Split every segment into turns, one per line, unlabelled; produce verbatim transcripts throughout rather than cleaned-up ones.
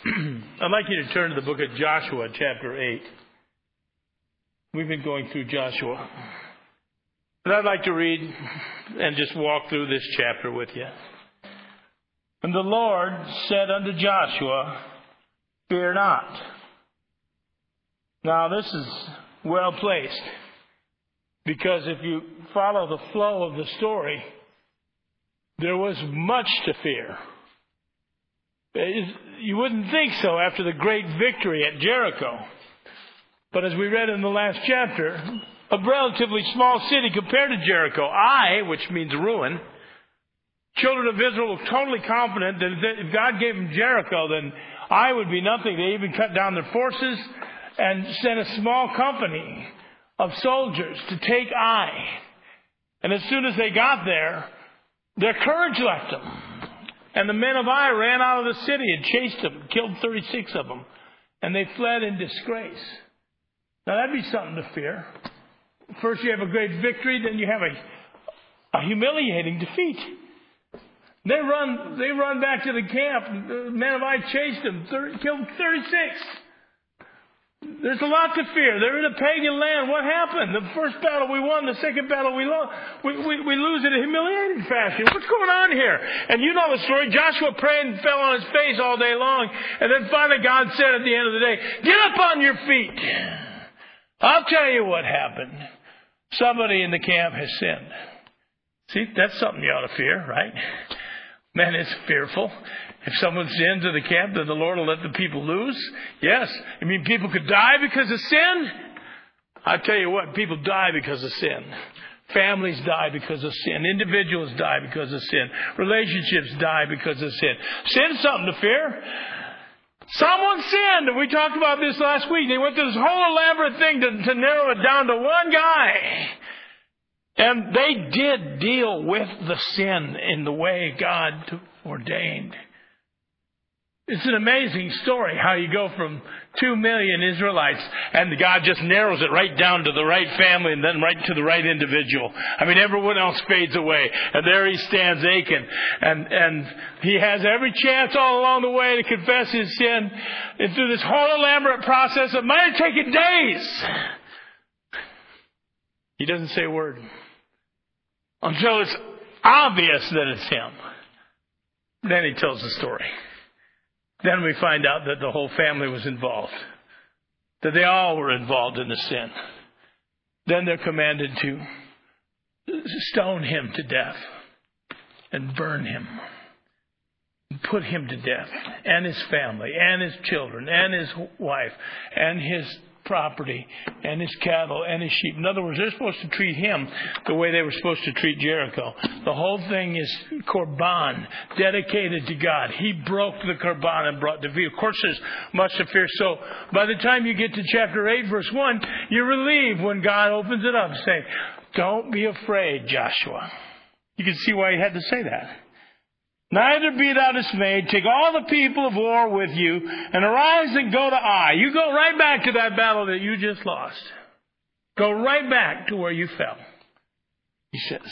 I'd like you to turn to the book of Joshua, chapter eight. We've been going through Joshua. And I'd like to read and just walk through this chapter with you. And the Lord said unto Joshua, Fear not. Now this is well placed, because if you follow the flow of the story, there was much to fear. You wouldn't think so after the great victory at Jericho. But as we read in the last chapter, a relatively small city compared to Jericho, Ai, which means ruin, children of Israel were totally confident that if God gave them Jericho, then Ai would be nothing. They even cut down their forces and sent a small company of soldiers to take Ai. And as soon as they got there, their courage left them. And the men of Ai ran out of the city and chased them, killed thirty-six of them. And they fled in disgrace. Now that'd be something to fear. First you have a great victory, then you have a, a humiliating defeat. They run, they run back to the camp. The men of Ai chased them, thirty, killed thirty-six. There's a lot to fear. They're in a pagan land. What happened? The first battle we won, the second battle we lost. We, we, we lose in a humiliating fashion. What's going on here? And you know the story. Joshua prayed and fell on his face all day long. And then finally God said at the end of the day, get up on your feet. I'll tell you what happened. Somebody in the camp has sinned. See, that's something you ought to fear, right? Man, it's fearful. If someone sins in the camp, then the Lord will let the people lose. Yes. You mean people could die because of sin? I tell you what, people die because of sin. Families die because of sin. Individuals die because of sin. Relationships die because of sin. Sin's something to fear. Someone sinned, and we talked about this last week. They went through this whole elaborate thing to, to narrow it down to one guy. And they did deal with the sin in the way God ordained. It's an amazing story how you go from two million Israelites and God just narrows it right down to the right family and then right to the right individual. I mean, everyone else fades away. And there he stands, Achan. And, and he has every chance all along the way to confess his sin. And through this whole elaborate process, it might have taken days. He doesn't say a word until it's obvious that it's him. Then he tells the story. Then we find out that the whole family was involved. That they all were involved in the sin. Then they're commanded to stone him to death. And burn him. And put him to death. And his family. And his children. And his wife. And his property. And his cattle. And his sheep. In other words, they're supposed to treat him the way they were supposed to treat Jericho. The whole thing is korban, dedicated to God. He broke the korban and brought defeat. Of course, there's much to fear. So by the time you get to chapter eight, verse one, you're relieved when God opens it up and say, don't be afraid, Joshua. You can see why he had to say that. Neither be thou dismayed. Take all the people of war with you and arise and go to Ai. You go right back to that battle that you just lost. Go right back to where you fell. He says,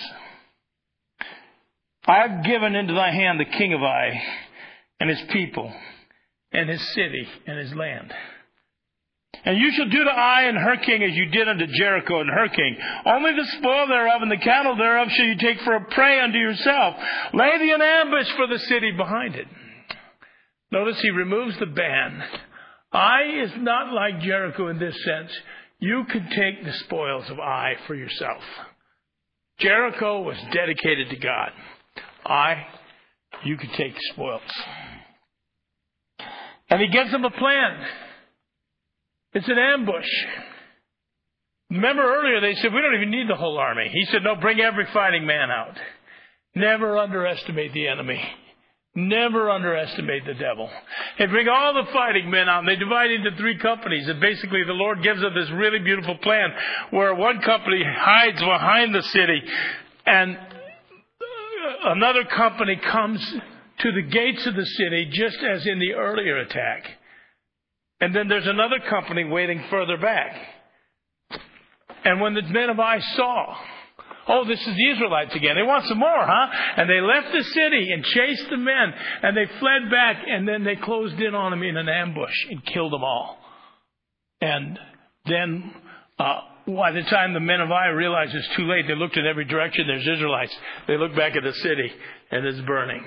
I have given into thy hand the king of Ai and his people and his city and his land. And you shall do to Ai and her king as you did unto Jericho and her king. Only the spoil thereof and the cattle thereof shall you take for a prey unto yourself. Lay thee an ambush for the city behind it. Notice he removes the ban. Ai is not like Jericho in this sense. You can take the spoils of Ai for yourself. Jericho was dedicated to God. Ai, you can take the spoils. And he gives them a plan. It's an ambush. Remember earlier they said, we don't even need the whole army. He said, no, bring every fighting man out. Never underestimate the enemy. Never underestimate the devil. They bring all the fighting men out and they divide into three companies. And basically the Lord gives them this really beautiful plan where one company hides behind the city and another company comes to the gates of the city just as in the earlier attack. And then there's another company waiting further back. And when the men of Ai saw Oh, this is the Israelites again. They want some more, huh? And they left the city and chased the men. And they fled back. And then they closed in on them in an ambush and killed them all. And then uh, by the time the men of Ai realized it's too late, they looked in every direction. There's Israelites. They looked back at the city, and it's burning.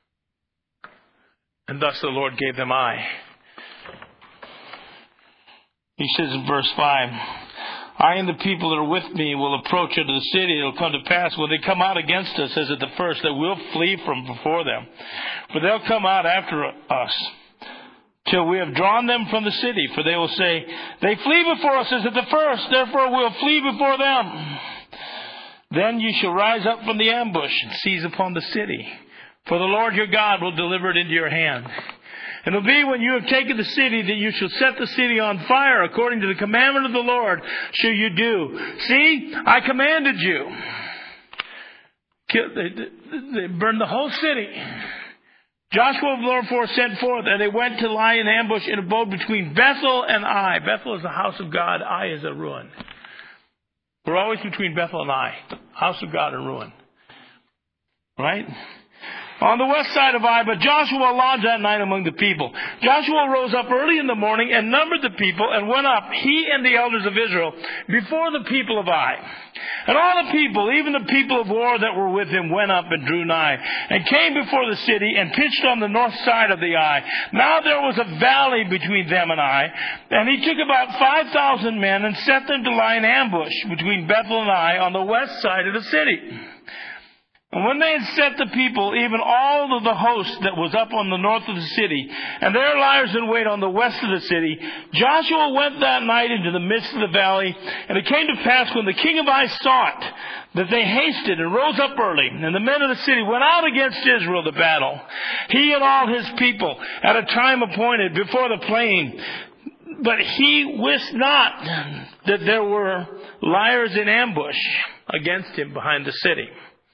And thus the Lord gave them Ai. He says in verse five, I and the people that are with me will approach unto the city. It will come to pass when they come out against us as at the first, that we'll flee from before them. For they'll come out after us, till we have drawn them from the city. For they will say, they flee before us as at the first, therefore we'll flee before them. Then you shall rise up from the ambush and seize upon the city. For the Lord your God will deliver it into your hand. And it will be when you have taken the city that you shall set the city on fire, according to the commandment of the Lord shall you do. See, I commanded you. They, they burned the whole city. Joshua therefore sent forth, and they went to lie in ambush in a abode between Bethel and Ai. Bethel is the house of God. Ai is a ruin. We're always between Bethel and Ai. House of God and ruin. Right? On the west side of Ai, but Joshua lodged that night among the people. Joshua rose up early in the morning and numbered the people and went up, he and the elders of Israel, before the people of Ai. And all the people, even the people of war that were with him, went up and drew nigh, and came before the city, and pitched on the north side of the Ai. Now there was a valley between them and Ai, and he took about five thousand men, and set them to lie in ambush between Bethel and Ai on the west side of the city. And when they had set the people, even all of the host that was up on the north of the city, and their liers in wait on the west of the city, Joshua went that night into the midst of the valley. And it came to pass, when the king of Ai saw it, that they hasted and rose up early, and the men of the city went out against Israel to battle, he and all his people, at a time appointed before the plain. But he wist not that there were liers in ambush against him behind the city.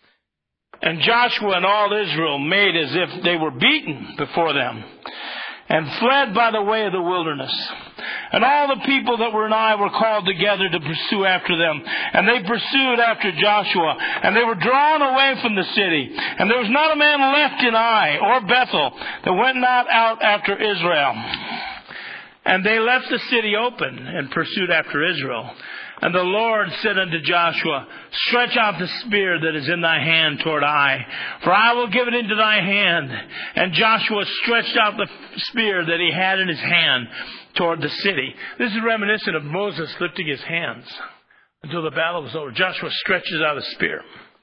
And Joshua and all Israel made as if they were beaten before them, and fled by the way of the wilderness. And all the people that were in Ai were called together to pursue after them. And they pursued after Joshua, and they were drawn away from the city. And there was not a man left in Ai or Bethel that went not out after Israel. And they left the city open and pursued after Israel. And the Lord said unto Joshua, stretch out the spear that is in thy hand toward Ai, for I will give it into thy hand. And Joshua stretched out the spear that he had in his hand toward the city. This is reminiscent of Moses lifting his hands until the battle was over. Joshua stretches out a spear.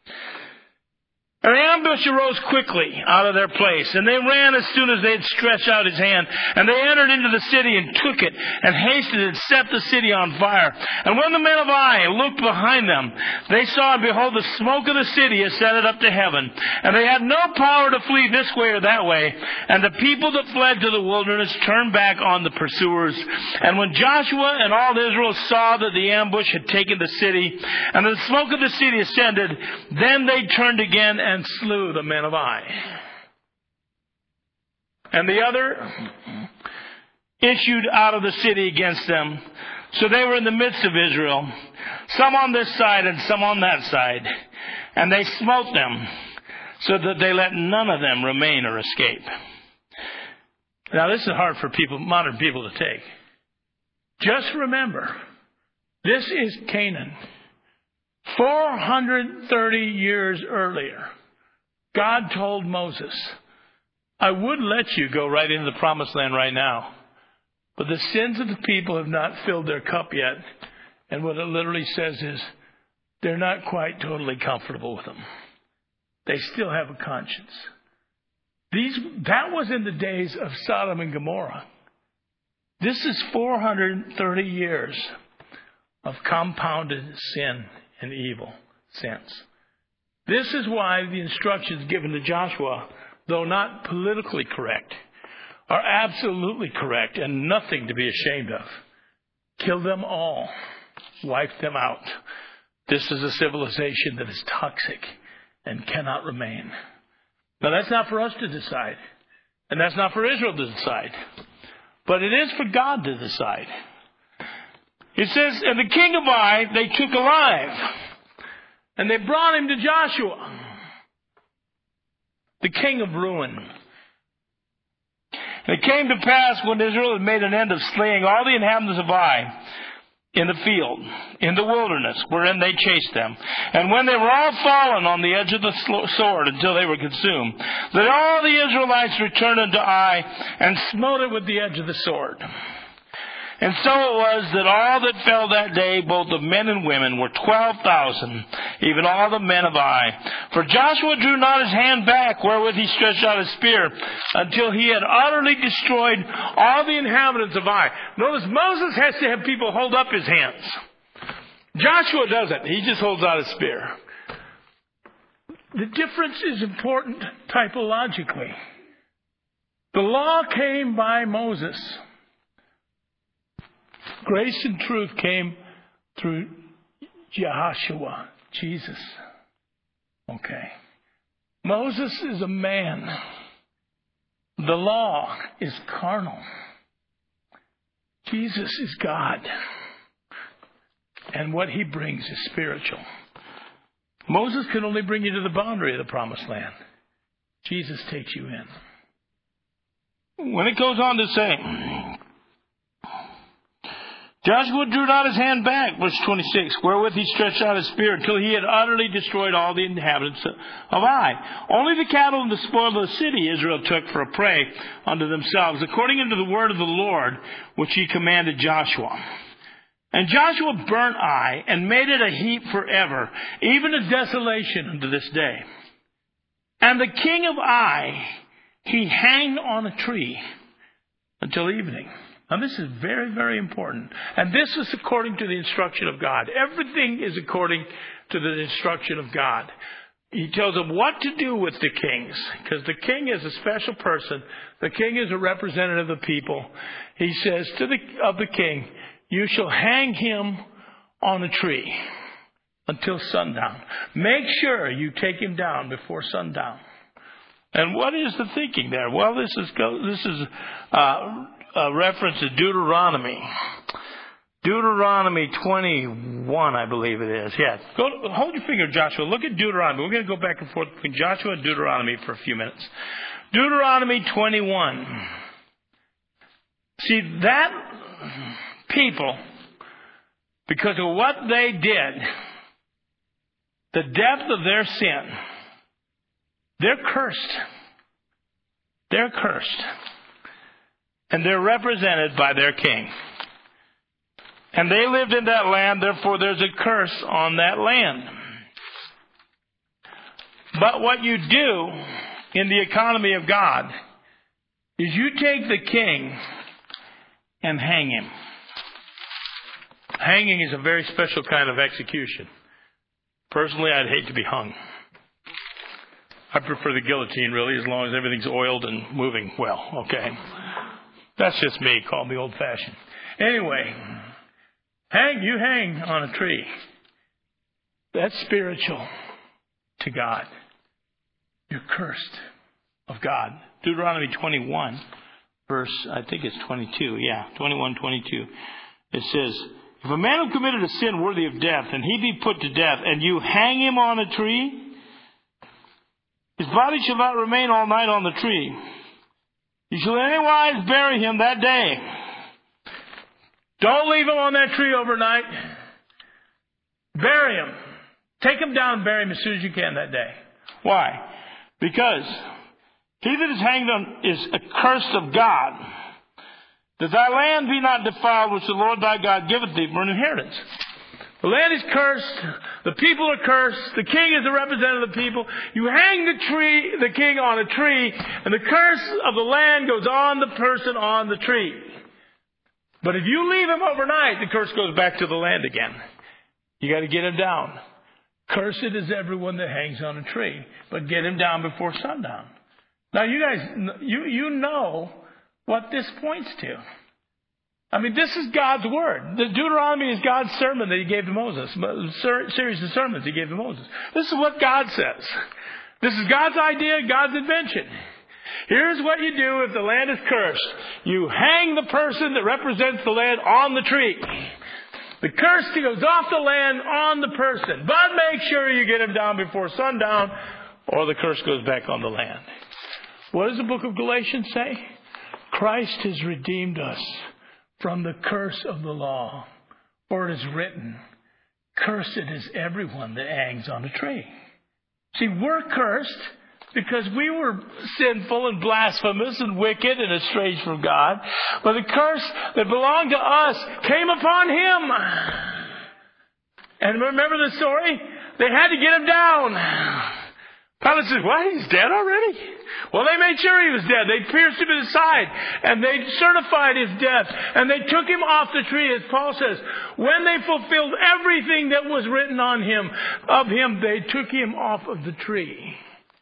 And the ambush arose quickly out of their place, and they ran as soon as they had stretched out his hand. And they entered into the city and took it, and hasted and set the city on fire. And when the men of Ai looked behind them, they saw, and behold, the smoke of the city ascended up to heaven. And they had no power to flee this way or that way. And the people that fled to the wilderness turned back on the pursuers. And when Joshua and all Israel saw that the ambush had taken the city, and the smoke of the city ascended, then they turned again and slew the men of Ai. And the other issued out of the city against them. So they were in the midst of Israel, some on this side and some on that side. And they smote them, so that they let none of them remain or escape. Now this is hard for people, modern people to take. Just remember, this is Canaan. four hundred thirty years earlier, God told Moses, I would let you go right into the promised land right now, but the sins of the people have not filled their cup yet. And what it literally says is, they're not quite totally comfortable with them. They still have a conscience. These, that was in the days of Sodom and Gomorrah. This is four hundred thirty years of compounded sin and evil sins. This is why the instructions given to Joshua, though not politically correct, are absolutely correct and nothing to be ashamed of. Kill them all. Wipe them out. This is a civilization that is toxic and cannot remain. Now that's not for us to decide. And that's not for Israel to decide. But it is for God to decide. It says, and the king of Ai they took alive. And they brought him to Joshua, the king of ruin. And it came to pass when Israel had made an end of slaying all the inhabitants of Ai in the field, in the wilderness, wherein they chased them, and when they were all fallen on the edge of the sword until they were consumed, that all the Israelites returned unto Ai and smote it with the edge of the sword. And so it was that all that fell that day, both of men and women, were twelve thousand, even all the men of Ai. For Joshua drew not his hand back, wherewith he stretched out his spear, until he had utterly destroyed all the inhabitants of Ai. Notice Moses has to have people hold up his hands. Joshua doesn't. He just holds out his spear. The difference is important typologically. The law came by Moses. Grace and truth came through Jehoshua, Jesus. Okay. Moses is a man. The law is carnal. Jesus is God. And what he brings is spiritual. Moses can only bring you to the boundary of the promised land. Jesus takes you in. When it goes on to say, Joshua drew not his hand back, verse twenty-six, wherewith he stretched out his spear until he had utterly destroyed all the inhabitants of Ai. Only the cattle and the spoil of the city Israel took for a prey unto themselves, according unto the word of the Lord, which he commanded Joshua. And Joshua burnt Ai, and made it a heap forever, even a desolation unto this day. And the king of Ai he hanged on a tree until evening. Now this is very, very important. And this is according to the instruction of God. Everything is according to the instruction of God. He tells them what to do with the kings. Because the king is a special person. The king is a representative of the people. He says to the of the king, you shall hang him on a tree until sundown. Make sure you take him down before sundown. And what is the thinking there? Well, this is this is uh, a reference to Deuteronomy. Deuteronomy twenty-one, I believe it is. Yes. Go, hold your finger, Joshua. Look at Deuteronomy. We're going to go back and forth between Joshua and Deuteronomy for a few minutes. Deuteronomy twenty-one. See, that people, because of what they did, the depth of their sin, they're cursed. They're cursed. And they're represented by their king. And they lived in that land, therefore there's a curse on that land. But what you do in the economy of God is you take the king and hang him. Hanging is a very special kind of execution. Personally, I'd hate to be hung. I prefer the guillotine, really, as long as everything's oiled and moving well, okay? That's just me. Call me old-fashioned. Anyway, hang, you hang on a tree. That's spiritual to God. You're cursed of God. Deuteronomy twenty-one, verse, I think it's twenty-two. Yeah, twenty-one, twenty-two. It says, if a man have committed a sin worthy of death, and he be put to death, and you hang him on a tree, his body shall not remain all night on the tree. You shall in any wise bury him that day. Don't leave him on that tree overnight. Bury him. Take him down and bury him as soon as you can that day. Why? Because he that is hanged on is accursed of God, that thy land be not defiled, which the Lord thy God giveth thee for an inheritance. The land is cursed. The people are cursed. The king is the representative of the people. You hang the tree, the king on a tree, and the curse of the land goes on the person on the tree. But if you leave him overnight, the curse goes back to the land again. You got to get him down. Cursed is everyone that hangs on a tree, but get him down before sundown. Now you guys, you you know what this points to. I mean, this is God's word. The Deuteronomy is God's sermon that he gave to Moses. A series of sermons he gave to Moses. This is what God says. This is God's idea, God's invention. Here's what you do if the land is cursed. You hang the person that represents the land on the tree. The curse goes off the land on the person. But make sure you get him down before sundown, or the curse goes back on the land. What does the book of Galatians say? Christ has redeemed us from the curse of the law. For it is written, cursed is everyone that hangs on a tree. See, we're cursed because we were sinful and blasphemous and wicked and estranged from God. But the curse that belonged to us came upon him. And remember the story? They had to get him down. Pilate says, what? He's dead already? Well, they made sure he was dead. They pierced him in the side, and they certified his death, and they took him off the tree, as Paul says. When they fulfilled everything that was written on him, of him, they took him off of the tree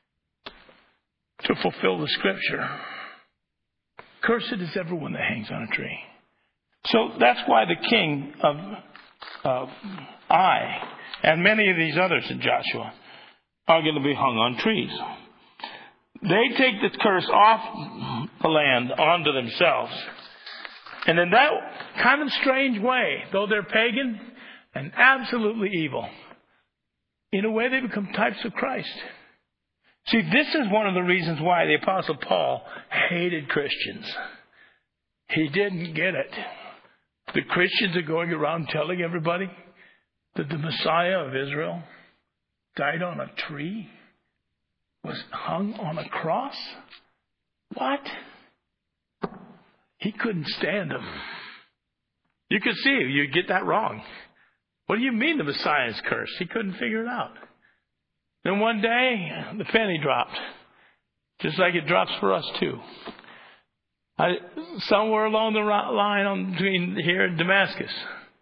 to fulfill the scripture. Cursed is everyone that hangs on a tree. So that's why the king of, of Ai, and many of these others in Joshua, are going to be hung on trees. They take the curse off the land onto themselves. And in that kind of strange way, though they're pagan and absolutely evil, in a way they become types of Christ. See, this is one of the reasons why the Apostle Paul hated Christians. He didn't get it. The Christians are going around telling everybody that the Messiah of Israel died on a tree, was hung on a cross. What? He couldn't stand them. You could see you get that wrong. What do you mean the Messiah is cursed? He couldn't figure it out. Then one day, the penny dropped, just like it drops for us too. I, somewhere along the line on, between here and Damascus,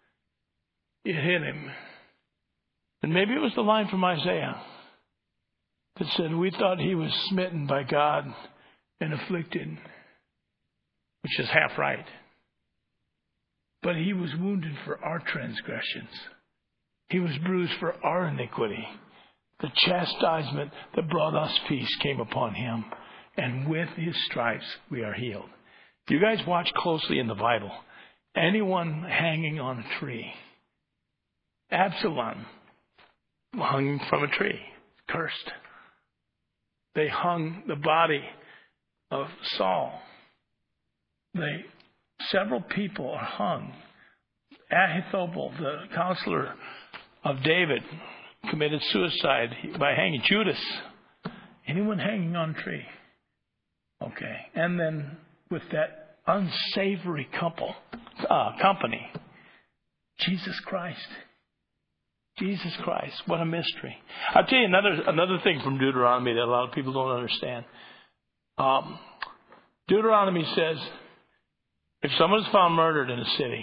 it hit him. And maybe it was the line from Isaiah that said, we thought he was smitten by God and afflicted, which is half right. But he was wounded for our transgressions. He was bruised for our iniquity. The chastisement that brought us peace came upon him, and with his stripes we are healed. If you guys watch closely in the Bible, anyone hanging on a tree, Absalom hung from a tree, cursed. They hung the body of Saul. They, several people are hung. Ahithophel, the counselor of David, committed suicide by hanging. Judas. Anyone hanging on a tree. Okay. And then with that unsavory couple, uh, company, Jesus Christ. Jesus Christ. What a mystery. I'll tell you another another thing from Deuteronomy that a lot of people don't understand. Um, Deuteronomy says, if someone is found murdered in a city,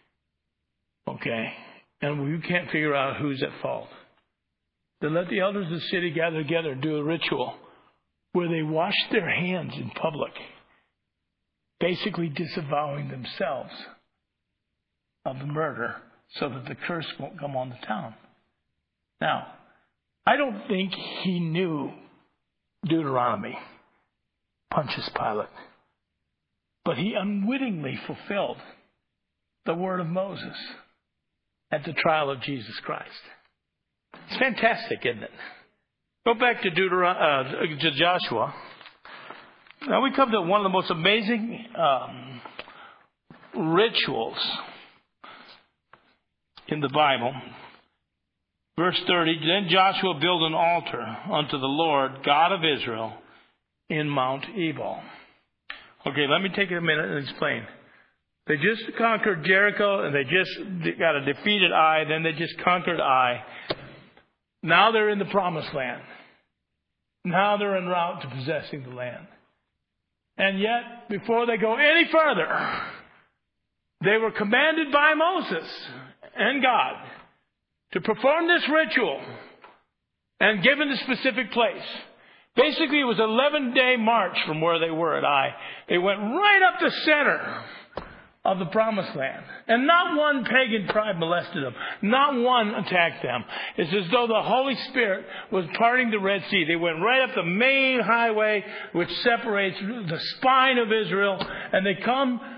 okay, and you can't figure out who's at fault, then let the elders of the city gather together and do a ritual where they wash their hands in public, basically disavowing themselves of the murder so that the curse won't come on the town. Now, I don't think he knew Deuteronomy, Pontius Pilate, but he unwittingly fulfilled the word of Moses at the trial of Jesus Christ. It's fantastic, isn't it? Go back to Deuteron- uh, to Joshua. Now we come to one of the most amazing um, rituals in the Bible. Verse thirty, then Joshua built an altar unto the Lord God of Israel in Mount Ebal. Okay, let me take a minute and explain. They just conquered Jericho and they just got a defeated Ai, then they just conquered Ai. Now they're in the promised land. Now they're en route to possessing the land. And yet, before they go any further, they were commanded by Moses and God to perform this ritual and given a specific place. Basically, it was an eleven-day march from where they were at Ai. They went right up the center of the promised land. And not one pagan tribe molested them. Not one attacked them. It's as though the Holy Spirit was parting the Red Sea. They went right up the main highway which separates the spine of Israel, and they come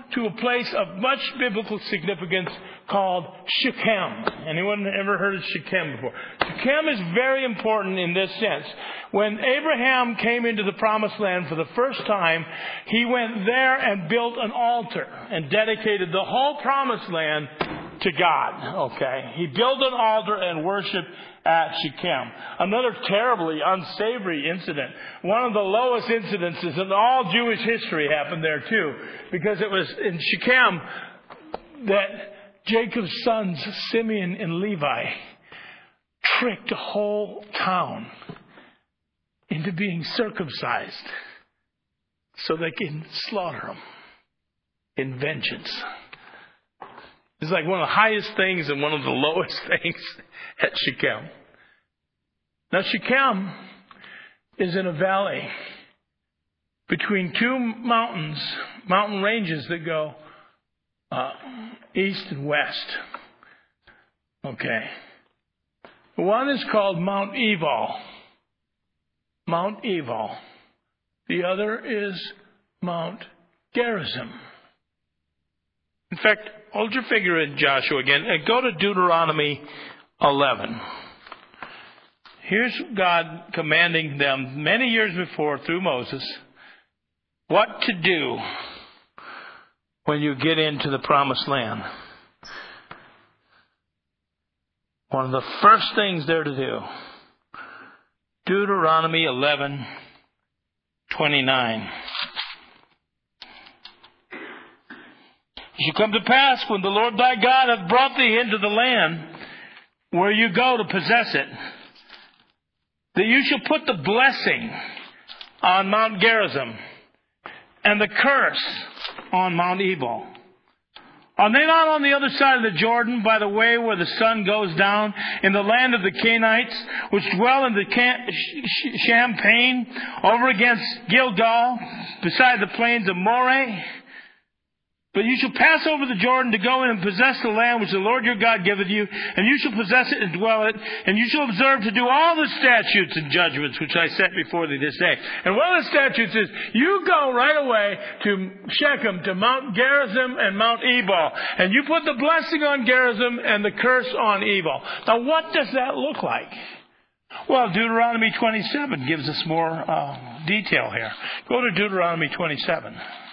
to a place of much biblical significance called Shechem. Anyone ever heard of Shechem before? Shechem is very important in this sense. When Abraham came into the promised land for the first time, he went there and built an altar and dedicated the whole promised land to God. Okay. He built an altar and worshiped at Shechem. Another terribly unsavory incident. One of the lowest incidences in all Jewish history happened there too. Because it was in Shechem that Jacob's sons, Simeon and Levi, tricked a whole town into being circumcised so they can slaughter them in vengeance. It's like one of the highest things and one of the lowest things at Shechem. Now Shechem is in a valley between two mountains, mountain ranges that go uh, east and west. Okay. One is called Mount Ebal. Mount Ebal. The other is Mount Gerizim. In fact, hold your finger in Joshua again and go to Deuteronomy eleven. Here's God commanding them many years before through Moses what to do when you get into the promised land. One of the first things they're to do. Deuteronomy eleven twenty-nine. It shall come to pass when the Lord thy God hath brought thee into the land where you go to possess it, that you shall put the blessing on Mount Gerizim and the curse on Mount Ebal. Are they not on the other side of the Jordan by the way where the sun goes down in the land of the Canaanites, which dwell in the Cam- Champaign over against Gilgal, beside the plains of Moreh? But you shall pass over the Jordan to go in and possess the land which the Lord your God giveth you, and you shall possess it and dwell it, and you shall observe to do all the statutes and judgments which I set before thee this day. And one of the statutes is, you go right away to Shechem, to Mount Gerizim and Mount Ebal, and you put the blessing on Gerizim and the curse on Ebal. Now what does that look like? Well, Deuteronomy twenty-seven gives us more uh, detail here. Go to Deuteronomy twenty-seven.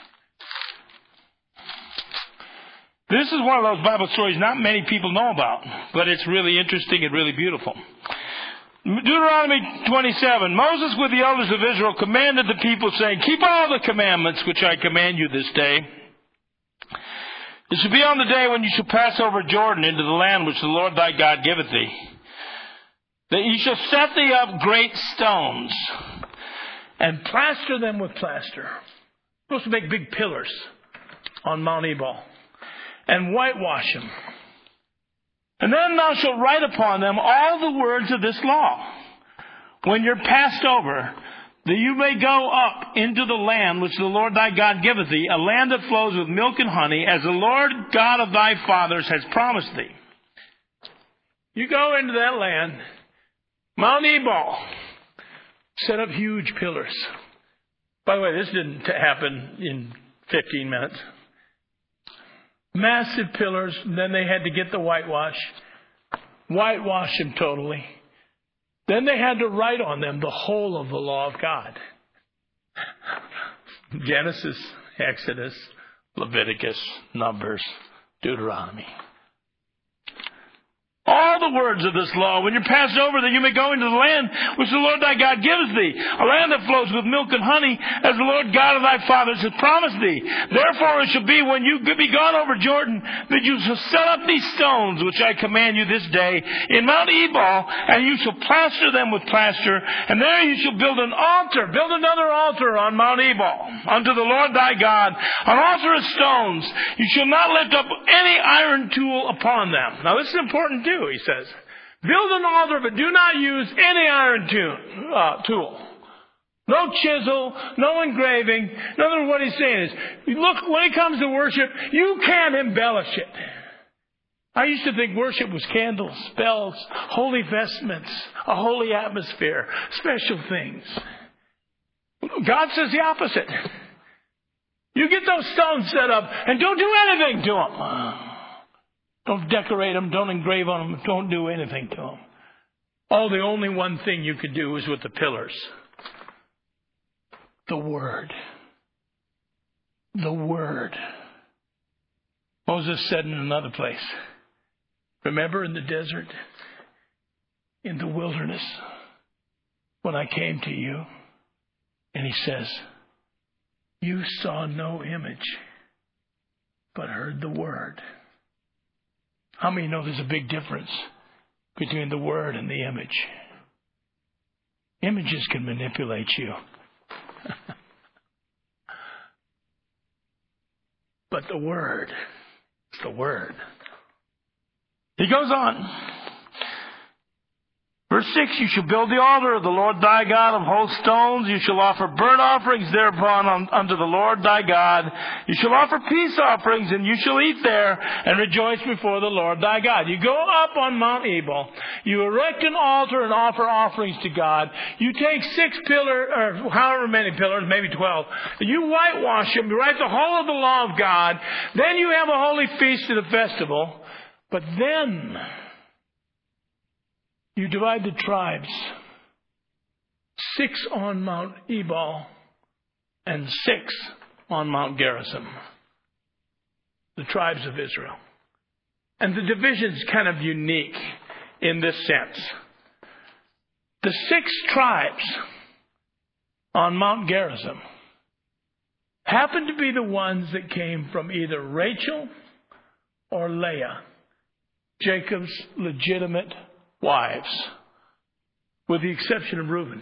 This is one of those Bible stories not many people know about, but it's really interesting and really beautiful. Deuteronomy twenty-seven, Moses with the elders of Israel commanded the people, saying, keep all the commandments which I command you this day. It shall be on the day when you shall pass over Jordan into the land which the Lord thy God giveth thee, that ye shall set thee up great stones and plaster them with plaster. You're supposed to make big pillars on Mount Ebal and whitewash them. And then thou shalt write upon them all the words of this law, when you're passed over, that you may go up into the land which the Lord thy God giveth thee, a land that flows with milk and honey, as the Lord God of thy fathers has promised thee. You go into that land, Mount Ebal, set up huge pillars. By the way, this didn't happen in fifteen minutes. Massive pillars, and then they had to get the whitewash, whitewash them totally. Then they had to write on them the whole of the law of God. Genesis, Exodus, Leviticus, Numbers, Deuteronomy. All the words of this law, when you're passed over, that you may go into the land which the Lord thy God giveth thee, a land that flows with milk and honey, as the Lord God of thy fathers hath promised thee. Therefore it shall be, when you be gone over Jordan, that you shall set up these stones which I command you this day in Mount Ebal, and you shall plaster them with plaster, and there you shall build an altar, build another altar on Mount Ebal, unto the Lord thy God, an altar of stones. You shall not lift up any iron tool upon them. Now this is important too. He says, build an altar, but do not use any iron tool. Uh, tool. No chisel, no engraving. In other words, what he's saying is, look, when it comes to worship, you can't embellish it. I used to think worship was candles, bells, holy vestments, a holy atmosphere, special things. God says the opposite. You get those stones set up and don't do anything to them. Don't decorate them. Don't engrave on them. Don't do anything to them. Oh, the only one thing you could do is with the pillars. The Word. The Word. Moses said in another place, remember in the desert, in the wilderness, when I came to you? And he says, you saw no image, but heard the Word. How many know there's a big difference between the Word and the image? Images can manipulate you. But the Word, it's the Word. He goes on. Verse six, you shall build the altar of the Lord thy God of whole stones. You shall offer burnt offerings thereupon un- unto the Lord thy God. You shall offer peace offerings, and you shall eat there and rejoice before the Lord thy God. You go up on Mount Ebal. You erect an altar and offer offerings to God. You take six pillars, or however many pillars, maybe twelve. You whitewash them. You write the whole of the law of God. Then you have a holy feast and a festival. But then you divide the tribes. Six on Mount Ebal and six on Mount Gerizim. The tribes of Israel. And the division's kind of unique in this sense. The six tribes on Mount Gerizim happen to be the ones that came from either Rachel or Leah, Jacob's legitimate wives, with the exception of Reuben.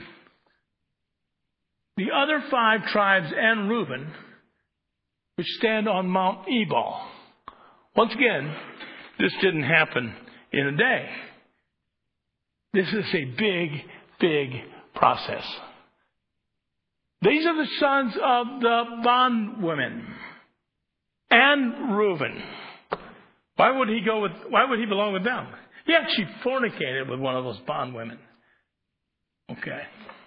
The other five tribes and Reuben, which stand on Mount Ebal. Once again, this didn't happen in a day. This is a big, big process. These are the sons of the bondwomen and Reuben. Why would he go with, why would he belong with them? He actually fornicated with one of those bondwomen. Okay.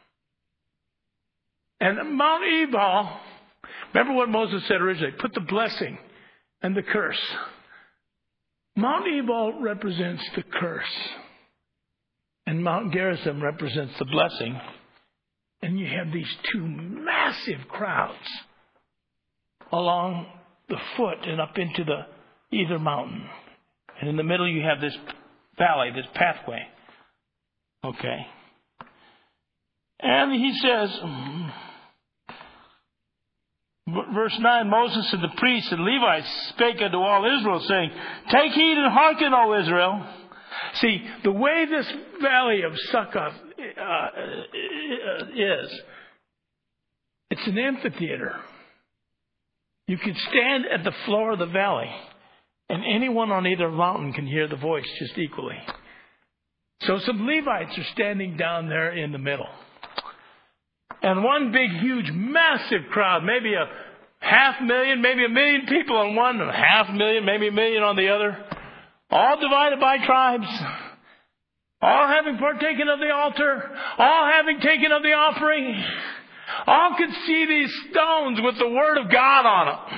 And Mount Ebal, remember what Moses said originally, put the blessing and the curse. Mount Ebal represents the curse. And Mount Gerizim represents the blessing. And you have these two massive crowds along the foot and up into the either mountain. And in the middle you have this valley, this pathway. Okay. And he says, verse nine, Moses and the priests and Levites spake unto all Israel, saying, take heed and hearken, O Israel. See, the way this valley of Succoth uh, is, it's an amphitheater. You can stand at the floor of the valley, and anyone on either mountain can hear the voice just equally. So some Levites are standing down there in the middle. And one big, huge, massive crowd, maybe a half million, maybe a million people on one, and a half million, maybe a million on the other, all divided by tribes, all having partaken of the altar, all having taken of the offering, all could see these stones with the Word of God on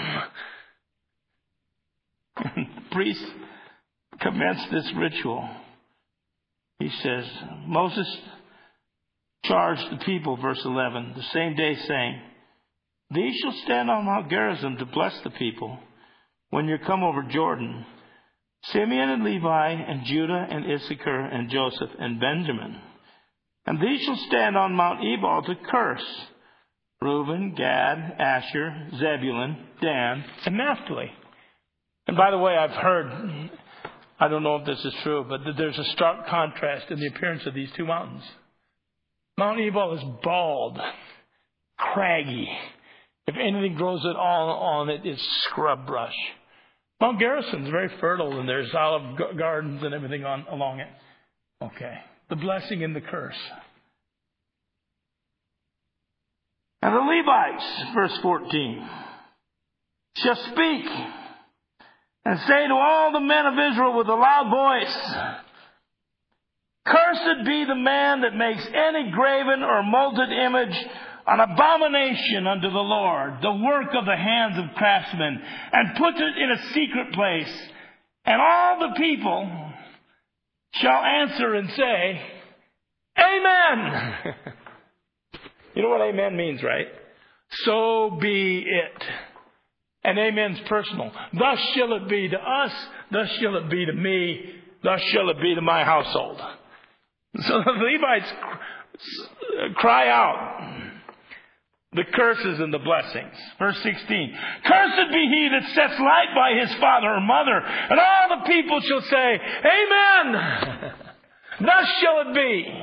them. The priest commenced this ritual. He says, Moses charged the people, verse eleven, the same day saying, these shall stand on Mount Gerizim to bless the people when you come over Jordan. Simeon and Levi and Judah and Issachar and Joseph and Benjamin. And these shall stand on Mount Ebal to curse Reuben, Gad, Asher, Zebulun, Dan, and Naphtali. And by the way, I've heard, I don't know if this is true, but there's a stark contrast in the appearance of these two mountains. Mount Ebal is bald, craggy. If anything grows at all on it, it's scrub brush. Mount Gerizim is very fertile, and there's olive gardens and everything on along it. Okay. The blessing and the curse. And the Levites, verse fourteen, shall speak and say to all the men of Israel with a loud voice, cursed be the man that makes any graven or molded image an abomination unto the Lord, the work of the hands of craftsmen, and put it in a secret place. And all the people shall answer and say, Amen. You know what amen means, right? So be it. And amen's personal. Thus shall it be to us. Thus shall it be to me. Thus shall it be to my household. So the Levites cry out the curses and the blessings. Verse sixteen. Cursed be he that sets light by his father or mother. And all the people shall say, Amen. Thus shall it be.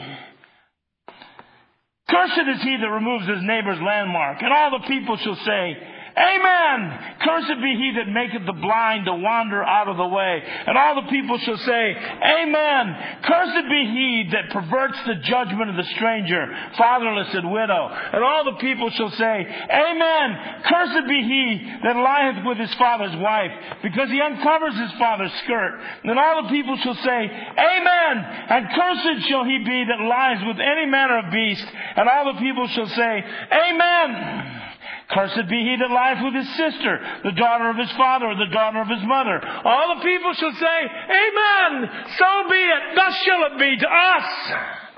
Cursed is he that removes his neighbor's landmark. And all the people shall say, Amen. Cursed be he that maketh the blind to wander out of the way. And all the people shall say, Amen. Cursed be he that perverts the judgment of the stranger, fatherless and widow. And all the people shall say, Amen. Cursed be he that lieth with his father's wife, because he uncovers his father's skirt. And all the people shall say, Amen. And cursed shall he be that lies with any manner of beast. And all the people shall say, Amen. Cursed be he that lieth with his sister, the daughter of his father, or the daughter of his mother. All the people shall say, Amen. So be it. Thus shall it be to us.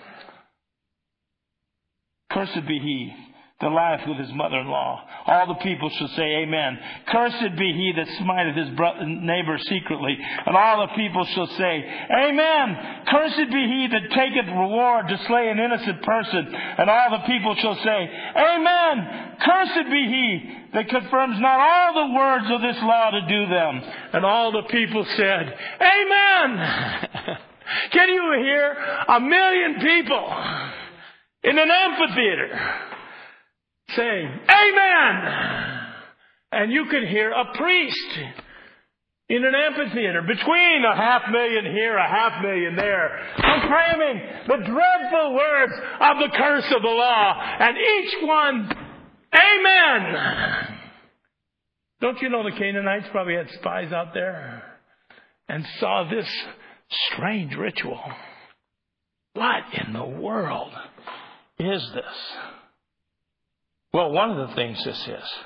Cursed be he that lieth with his mother-in-law. All the people shall say, Amen. Cursed be he that smiteth his bro- neighbor secretly. And all the people shall say, Amen. Cursed be he that taketh reward to slay an innocent person. And all the people shall say, Amen. Cursed be he that confirms not all the words of this law to do them. And all the people said, Amen. Can you hear a million people in an amphitheater saying, Amen? And you can hear a priest in an amphitheater, between a half million here, a half million there, proclaiming the dreadful words of the curse of the law. And each one, Amen. Don't you know the Canaanites probably had spies out there and saw this strange ritual? What in the world is this? Well, one of the things this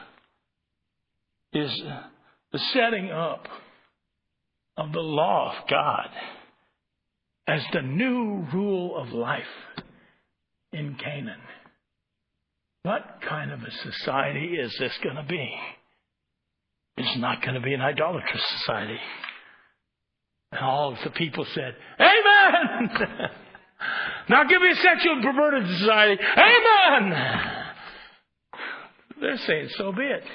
is, is the setting up of the law of God as the new rule of life in Canaan. What kind of a society is this going to be? It's not going to be an idolatrous society. And all of the people said, Amen! Now give me a sexual perverted society. Amen! They're saying, so be it.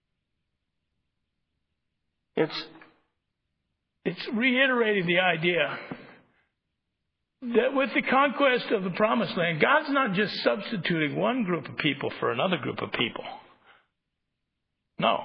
It's, it's reiterating the idea that with the conquest of the Promised Land, God's not just substituting one group of people for another group of people. No.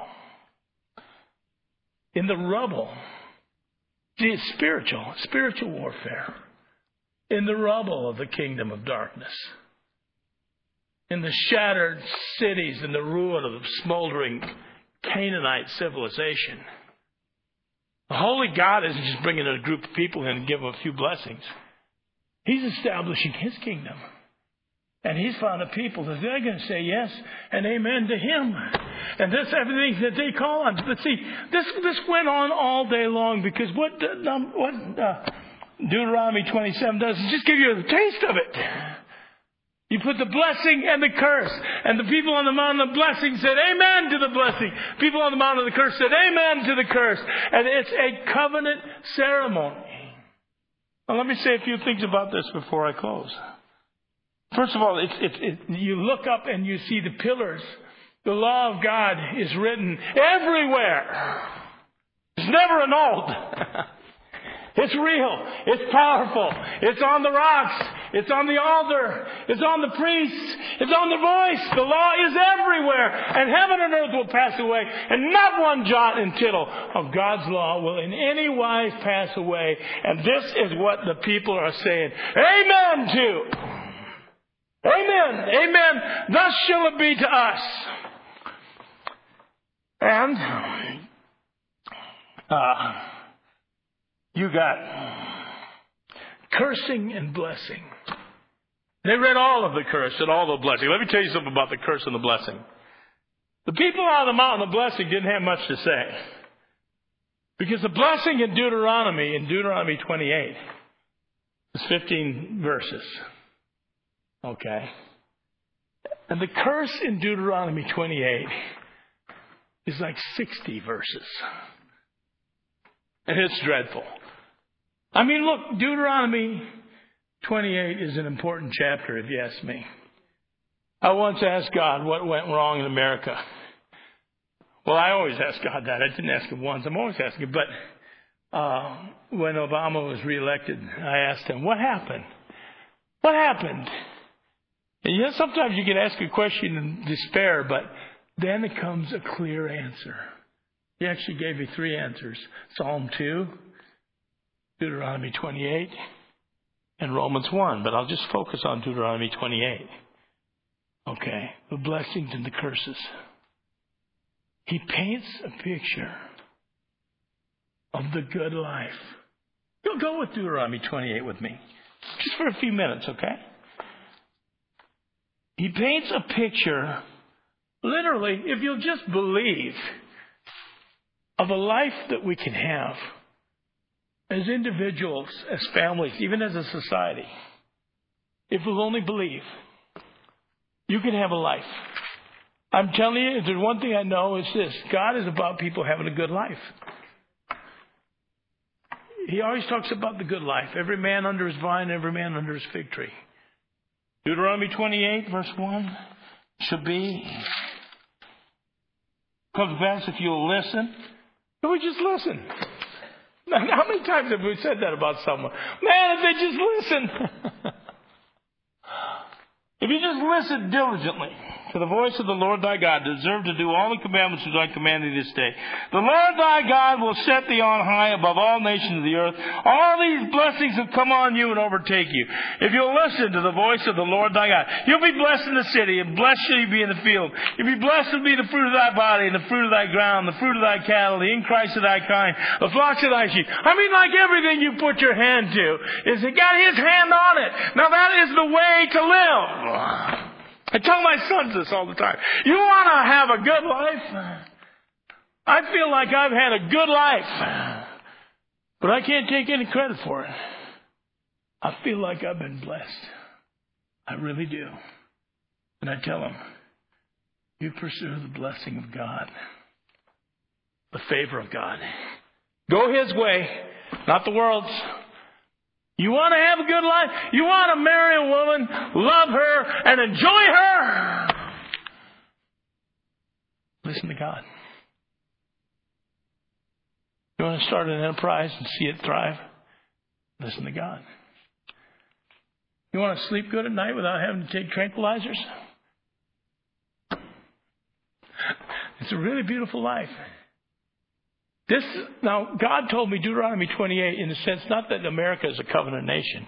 In the rubble, see, it's spiritual, spiritual warfare. In the rubble of the kingdom of darkness. In the shattered cities and the ruin of the smoldering Canaanite civilization. The Holy God isn't just bringing a group of people in and giving them a few blessings. He's establishing His kingdom. And He's found a people that they're going to say yes and amen to Him. And that's everything that they call on. But see, this this went on all day long, because what, um, what uh, Deuteronomy twenty-seven does is just give you a taste of it. You put the blessing and the curse. And the people on the mountain of blessing said amen to the blessing. People on the mountain of the curse said amen to the curse. And it's a covenant ceremony. Now, let me say a few things about this before I close. First of all, it's, it's, it, you look up and you see the pillars. The law of God is written everywhere. It's never annulled. It's real. It's powerful. It's on the rocks. It's on the altar. It's on the priests. It's on the voice. The law is everywhere. And heaven and earth will pass away. And not one jot and tittle of God's law will in any wise pass away. And this is what the people are saying amen to. Amen. Amen. Thus shall it be to us. And uh, you got cursing and blessing They read all of the curse and all the blessing. Let me tell you something about the curse and the blessing. The people on the mountain of blessing didn't have much to say. Because the blessing in Deuteronomy, in Deuteronomy twenty-eight, is fifteen verses. Okay. And the curse in Deuteronomy twenty-eight is like sixty verses. And it's dreadful. I mean, look, Deuteronomy twenty-eight is an important chapter, if you ask me. I once asked God what went wrong in America. Well, I always ask God that. I didn't ask him once. I'm always asking. But uh, when Obama was reelected, I asked him, what happened? What happened? And you know, sometimes you can ask a question in despair, but then it comes a clear answer. He actually gave me three answers. Psalm two, Deuteronomy twenty-eight, and Romans one. But I'll just focus on Deuteronomy twenty-eight. Okay, the blessings and the curses. He paints a picture of the good life. You'll go with Deuteronomy twenty-eight with me. Just for a few minutes, okay? He paints a picture, literally, if you'll just believe, of a life that we can have as individuals, as families, even as a society. If we'll only believe, you can have a life. I'm telling you, if there's one thing I know, it's this. God is about people having a good life. He always talks about the good life. Every man under his vine, every man under his fig tree. Deuteronomy twenty-eight, verse one, should be, comes best if you'll listen. Can we just listen? How many times have we said that about someone? Man, if they just listen. If you just listen diligently to the voice of the Lord thy God, deserve to do all the commandments which I command thee this day. The Lord thy God will set thee on high above all nations of the earth. All these blessings will come on you and overtake you. If you'll listen to the voice of the Lord thy God, you'll be blessed in the city, and blessed shall you be in the field. You'll be blessed will be the fruit of thy body, and the fruit of thy ground, the fruit of thy cattle, the increase of thy kind, the flocks of thy sheep. I mean, like everything you put your hand to, is it got his hand on it. Now that is the way to live. I tell my sons this all the time. You want to have a good life? I feel like I've had a good life, but I can't take any credit for it. I feel like I've been blessed. I really do. And I tell them, you pursue the blessing of God, the favor of God. Go his way, not the world's. You want to have a good life? You want to marry a woman, love her, and enjoy her? Listen to God. You want to start an enterprise and see it thrive? Listen to God. You want to sleep good at night without having to take tranquilizers? It's a really beautiful life. This, now, God told me Deuteronomy twenty-eight in the sense, not that America is a covenant nation,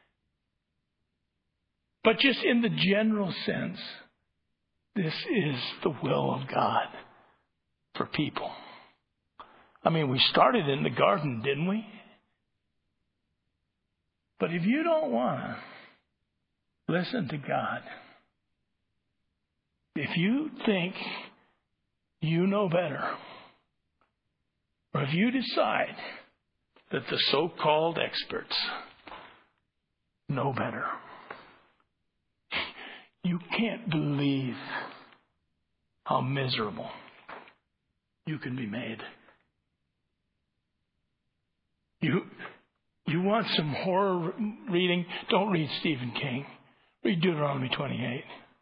but just in the general sense, this is the will of God for people. I mean, we started in the garden, didn't we? But if you don't want to listen to God, if you think you know better, or if you decide that the so-called experts know better, you can't believe how miserable you can be made. You, you want some horror reading? Don't read Stephen King. Read Deuteronomy twenty-eight.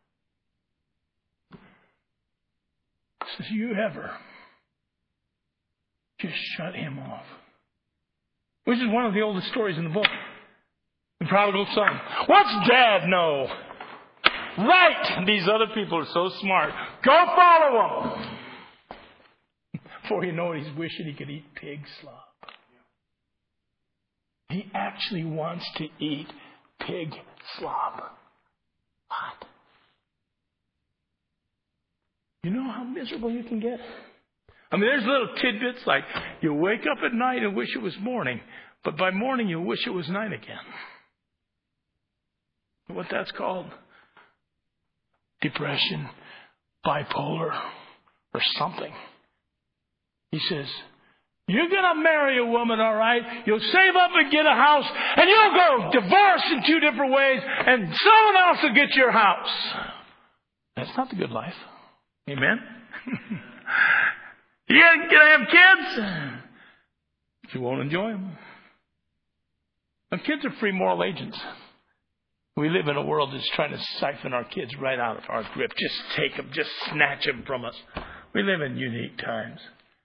It says, you ever just shut him off. Which is one of the oldest stories in the book. The prodigal son. What's dad know? Right! These other people are so smart. Go follow him! Before you know it, he's wishing he could eat pig slop. He actually wants to eat pig slop. What? You know how miserable you can get? I mean, there's little tidbits like you wake up at night and wish it was morning, but by morning you wish it was night again. What that's called? Depression, bipolar, or something. He says, you're going to marry a woman, all right? You'll save up and get a house, and you'll go divorce in two different ways, and someone else will get your house. That's not the good life. Amen? You're going to have kids, but you won't enjoy them. Now, kids are free moral agents. We live in a world that's trying to siphon our kids right out of our grip. Just take them, just snatch them from us. We live in unique times.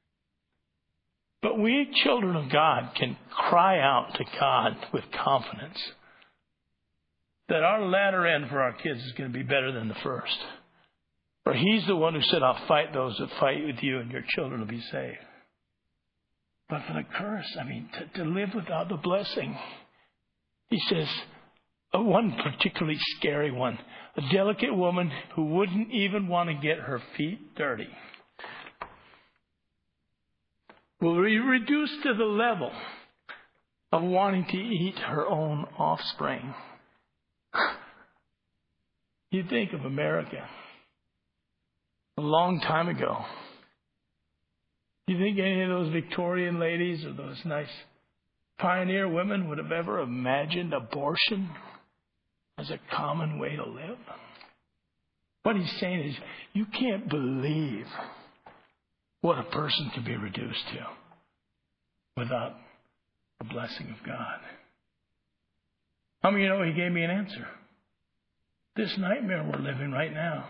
But we, children of God, can cry out to God with confidence that our latter end for our kids is going to be better than the first. For He's the one who said, I'll fight those that fight with you, and your children will be saved. But for the curse, I mean, to, to live without the blessing, He says, Uh, one particularly scary one. A delicate woman who wouldn't even want to get her feet dirty will be reduced to the level of wanting to eat her own offspring. You think of America a long time ago. You think any of those Victorian ladies or those nice pioneer women would have ever imagined abortion as a common way to live? What he's saying is, you can't believe what a person can be reduced to without the blessing of God. How many of you know He gave me an answer? This nightmare we're living right now.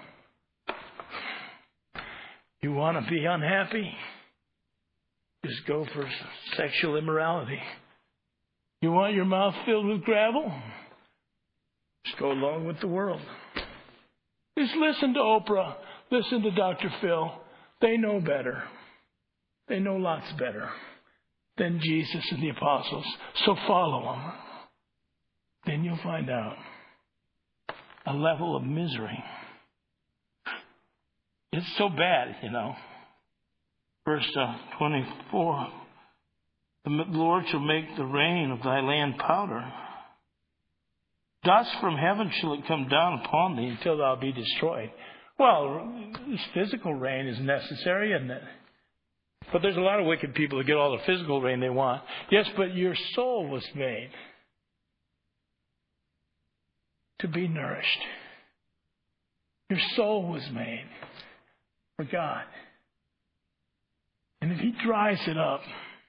You want to be unhappy? Just go for sexual immorality. You want your mouth filled with gravel? Just go along with the world. Just listen to Oprah. Listen to Doctor Phil. They know better. They know lots better than Jesus and the apostles. So follow them. Then you'll find out a level of misery. It's so bad, you know. Verse uh, twenty-four. The Lord shall make the rain of thy land powder. Dust from heaven shall it come down upon thee until thou be destroyed. Well, this physical rain is necessary, isn't it? But there's a lot of wicked people who get all the physical rain they want. Yes, but your soul was made to be nourished. Your soul was made for God. And if He dries it up,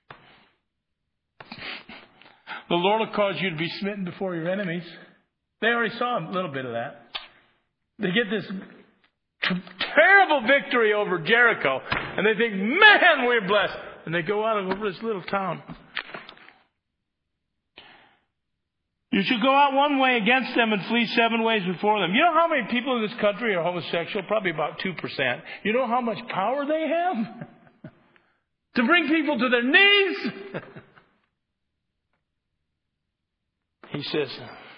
the Lord will cause you to be smitten before your enemies. They already saw a little bit of that. They get this terrible victory over Jericho, and they think, man, we're blessed. And they go out over this little town. You should go out one way against them and flee seven ways before them. You know how many people in this country are homosexual? Probably about two percent. You know how much power they have? To bring people to their knees? He says,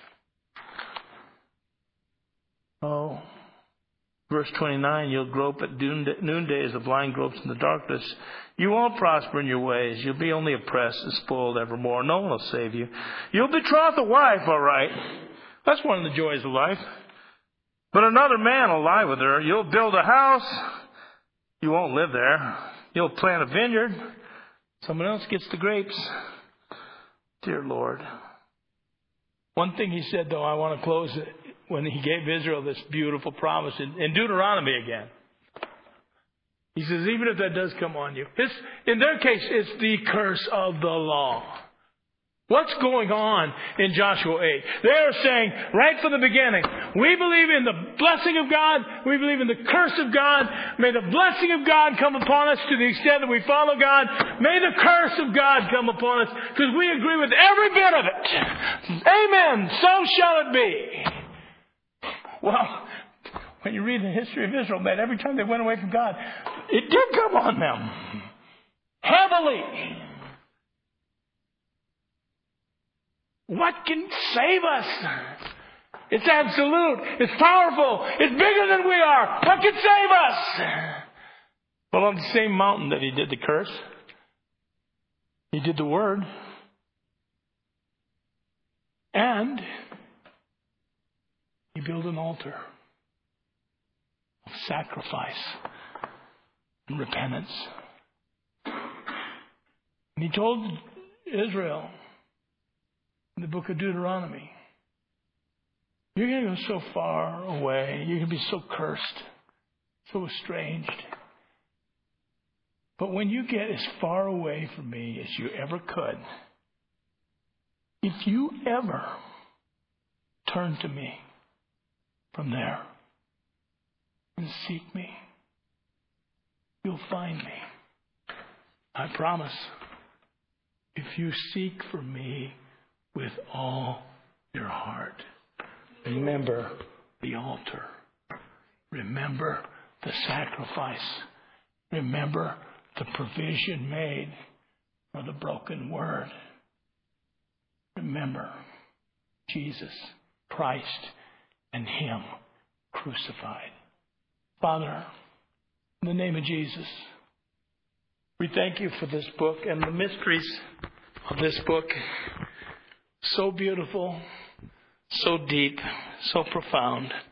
oh, verse twenty-nine, you'll grope at noonday as the blind gropes in the darkness. You won't prosper in your ways. You'll be only oppressed and spoiled evermore. No one will save you. You'll betroth a wife, all right. That's one of the joys of life. But another man will lie with her. You'll build a house. You won't live there. You'll plant a vineyard. Someone else gets the grapes. Dear Lord. One thing He said, though, I want to close it, when He gave Israel this beautiful promise in, in Deuteronomy again. He says, even if that does come on you. It's, in their case, it's the curse of the law. What's going on in Joshua eight? They are saying, right from the beginning, we believe in the blessing of God. We believe in the curse of God. May the blessing of God come upon us to the extent that we follow God. May the curse of God come upon us because we agree with every bit of it. Amen. So shall it be. Well, when you read the history of Israel, man, every time they went away from God, it did come on them. Heavily. What can save us? It's absolute. It's powerful. It's bigger than we are. What can save us? Well, on the same mountain that He did the curse, He did the word. And He built an altar of sacrifice and repentance. And he told Israel in the book of Deuteronomy, you're going to go so far away. You're going to be so cursed, so estranged. But when you get as far away from me as you ever could, if you ever turn to me from there and seek me, you'll find me. I promise. If you seek for me with all your heart. Remember the altar. Remember the sacrifice. Remember the provision made for the broken word. Remember Jesus Christ and Him crucified. Father, in the name of Jesus, we thank you for this book and the mysteries of this book. So beautiful, so deep, so profound.